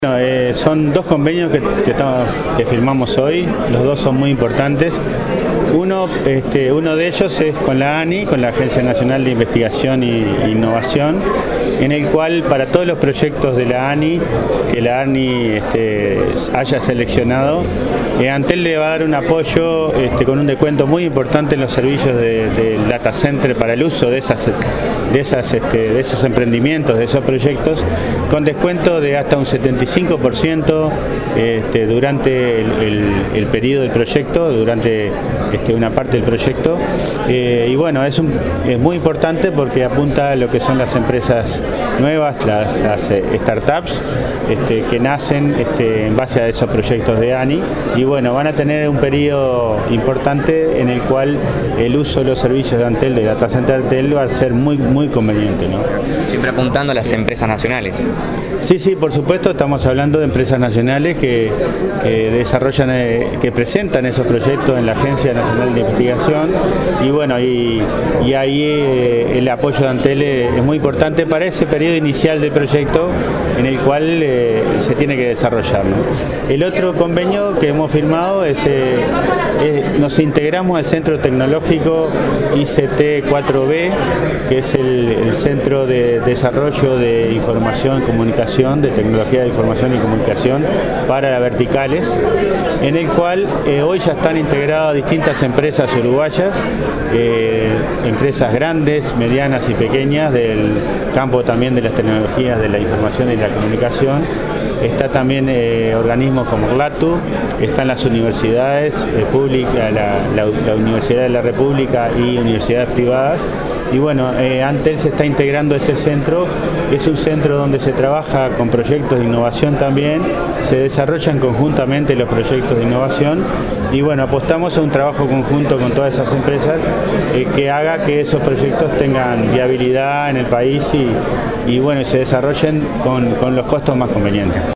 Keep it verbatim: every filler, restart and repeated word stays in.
Bueno, eh, son dos convenios que, que, estamos, que firmamos hoy, los dos son muy importantes. Uno, este, uno de ellos es con la A N I, con la Agencia Nacional de Investigación e Innovación, en el cual para todos los proyectos de la A N I, que la A N I este, haya seleccionado, eh, Antel le va a dar un apoyo este, con un descuento muy importante en los servicios del de data center para el uso de, esas, de, esas, este, de esos emprendimientos, de esos proyectos, con descuento de hasta un setenta y cinco por ciento este, durante el, el, el periodo del proyecto, durante este, una parte del proyecto. Eh, y bueno, es, un, es muy importante porque apunta a lo que son las empresas nuevas, las, las eh, startups este, que nacen este, en base a esos proyectos de A N I. Y bueno, van a tener un periodo importante en el cual el uso de los servicios de Antel, de Data Center Antel, va a ser muy, muy conveniente, ¿no? Siempre apuntando a las empresas nacionales. Sí, sí, por supuesto, estamos hablando de empresas nacionales que, que desarrollan, eh, que presentan esos proyectos en la Agencia Nacional de Investigación y bueno, y, y ahí eh, el apoyo de Antel es muy importante para ese periodo inicial del proyecto en el cual eh, se tiene que desarrollar, ¿no? El otro convenio que hemos firmado es, eh, es nos integramos al Centro Tecnológico I C T cuatro B, que es el, el Centro de Desarrollo de Información y Comunicación, de Tecnología de Información y Comunicación para verticales, en el cual eh, hoy ya están integradas distintas empresas uruguayas, eh, empresas grandes, medianas y pequeñas del campo también de las tecnologías de la información y la comunicación. Está también eh, organismos como RLATU, están las universidades eh, públicas, la, la, la Universidad de la República y universidades privadas. Y bueno, eh, Antel se está integrando a este centro, que es un centro donde se trabaja con proyectos de innovación también, se desarrollan conjuntamente los proyectos de innovación y bueno, apostamos a un trabajo conjunto con todas esas empresas eh, que haga que esos proyectos tengan viabilidad en el país y, y bueno, se desarrollen con, con los costos más convenientes.